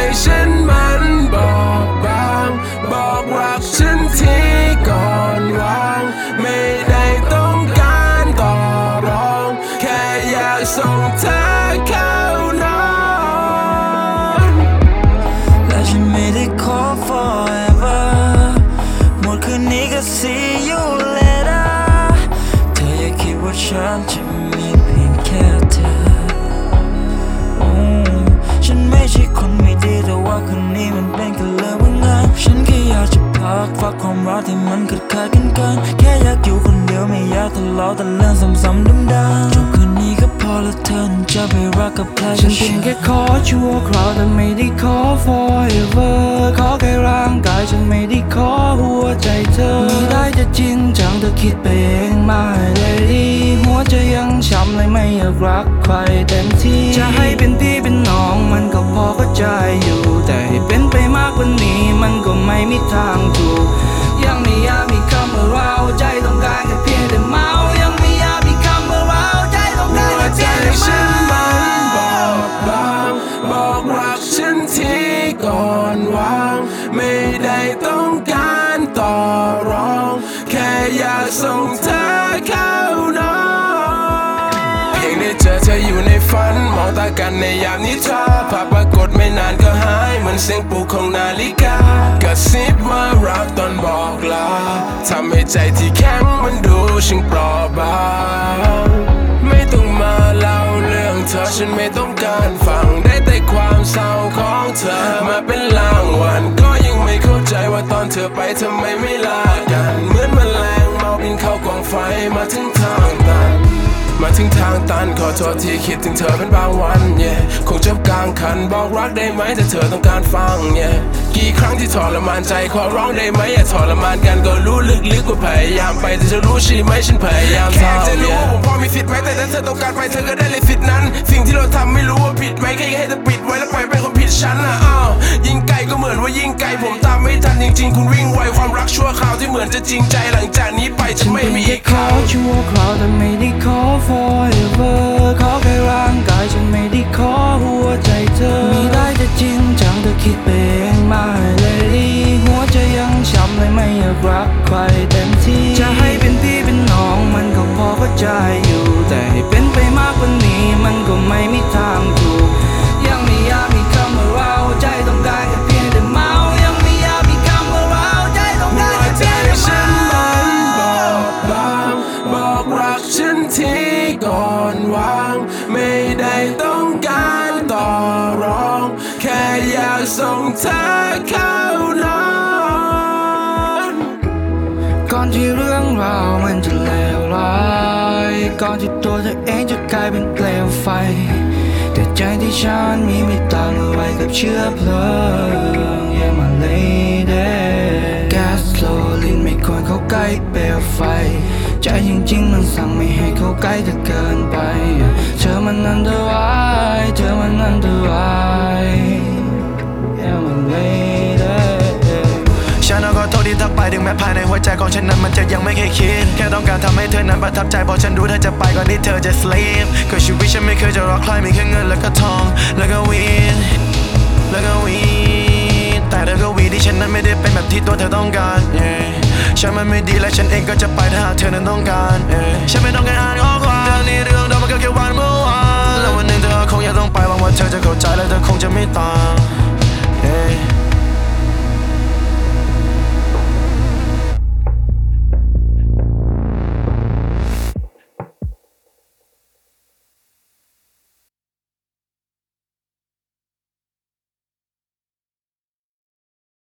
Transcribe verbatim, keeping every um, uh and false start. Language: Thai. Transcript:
ฉันมันบอกบางบอกรักฉันทีก่อนวางไม่ได้ต้องการต่อรองแค่อยากส่งเธอเข้านอนและฉันไม่ได้ขอ forever หมดคืนนี้ก็ see you later เธออย่าคิดว่าฉันจะมีเพียงแค่เธอฉันไม่ใช่คนไม่ดีแต่ว่าคืนนี้มันเป็นแค่เรื่องว่างานฉันแค่อยากจะพักฟักความรักที่มันขาดขาดกันกันแค่อยากอยู่คนเดียวไม่อยากทะเลาะแต่เรื่องซ้ำๆดำๆจบคืนนี้ก็พอแล้วเธอจะไปรักกับใครฉันเพียงแค่ขอชั่วคราวแต่ไม่ได้ขอ forever ขอแค่ร่างกายฉันไม่ได้ขอหัวใจเธอไม่ได้จะจริงจังเธอคิดไปเองมาเลยดีหัวใจยังช้ำเลยไม่อยากรักใครเต็มที่จะให้เป็นพี่เป็นน้องมันก็พอเข้าใจอยู่แต่ให้เป็นไปมากกว่านี้มันก็ไม่มีทางถูกยังไม่อยากมีคำว่าเราใจต้องการแค่เพียงแต่เมายังไม่อยากมีคำว่าเราใจต้องการแค่เพียงแต่เมาฉันมันบอกบางบอกรักฉันทีก่อนวางไม่ได้ต้องการต่อรองแค่อยากส่งเธอเข้านอนเพียงได้เจอเธออยู่ในฝันมองตากันในยามนิทราภาพปรากฏไม่นานก็หายเหมือนเสียงปลุกของนาฬิกากระซิบมารักตอนบอกลาทำให้ใจที่แข็งมันดูช่างเปราะบางไม่ต้องมาเล่าเรื่องเธอฉันไม่ต้องการฟังได้แต่ความเศร้าของเธอมาเป็นรางวัลก็ยังไม่เข้าใจว่าตอนเธอไปทำไมไม่ลากันเหมือนแมลงเมาบินเข้ากองไฟมาถึงทางตันมาถึงทางตันขอโทษที่คิดถึงเธอเป็นบางวัน yeah คงจบกลางคันบอกรักได้ไหมถ้าเธอต้องการฟัง yeah กี่ครั้งที่ทรมานใจขอร้องได้ไหมอย่าทรมานกันก็รู้ลึกๆว่าพยายามไปแต่จะรู้ใช่ไหมฉันพยายามทำแค่จะรู้ว่าผมพอมีสิทธิ์ไหมแต่ถ้าเธอต้องการไปเธอก็ได้เลยสิทธิ์นั้นสิ่งที่เราทำไม่รู้ว่าผิดไหมแค่ให้เธอปิดไว้แล้วปล่อยเป็นคนผิดฉันอ่ะอ้าวยิ่งไกลก็เหมือนว่ายิ่งไกลผมตามไม่ทันจริงๆคุณวิ่งไวความรักชั่วคราวที่เหมือนจะจริงใจหลังจากนี้ไปจะไม่มีอีกครั้งขอชั่วคราวแต่ไม่ได้ขอ forever ขอแค่ร่างกายฉันไม่ได้ขอหัวใจเธอไม่ได้จะจริงจังเธอคิดไปเองมาเลยดีหัวใจยังช้ำเลยไม่อยากรักใครเต็มที่จะให้เป็นพี่เป็นน้องมันก็พอเข้าใจอยู่แต่ให้เป็นไปมากกว่านี้มันก็ไม่มีทางถูกยังไม่อยากมีคำว่าเราใจต้องการแค่เพียงแต่เมายังไม่อยากมีคำว่าเราใจต้องการแค่เพียงแต่เมาบอกบางบอกรักฉันทีก่อนวางไม่ได้ต้องการต่อรองแค่อยากส่งเธอเข้านอนก่อนที่เรื่องราวมันจะเลวร้ายก่อนที่ตัวเธอเองจะกลายเป็นเปลวไฟแต่ใจที่ฉันมีไม่ต่างอะไรกับเชื้อเพลิง Yeah my lady แก๊สโซลินไม่ควรเข้าใกล้เปลวไฟใจจริงๆมันสั่งไม่ให้เข้าใกล้เธอเกินไปเธอมันอันตรายเธอมันอันตราย Yeah my lady ฉันขอโทษที่ทักไปถึงแม้ภายในหัวใจของฉันนั้นมันจะยังไม่เคยคิดแค่ต้องการทำให้เธอนั้นประทับใจเพราะฉันรู้เธอจะไปก่อนที่เธอจะ sleep ก็ชีวิตฉันไม่เคยจะรอใครมีแค่เงินแล้วก็ทองแล้วก็วีดแล้วก็วีดแต่เธอก็วีดที่ฉันนั้นไม่ได้เป็นแบบที่ตัวเธอต้องการ yeah ฉันมันไม่ดีและฉันเองก็จะไปถ้าหากเธอนั้นต้องการ yeah ฉันไม่ต้องการอ่านข้อความเรื่องนี้เรื่องเดิมมันก็แค่วันเมื่อวานแล้ววันหนึ่งเธอคงอยากต้องไปหวังว่าเธอจะเข้าใจและเธอคงจะไม่ต่าง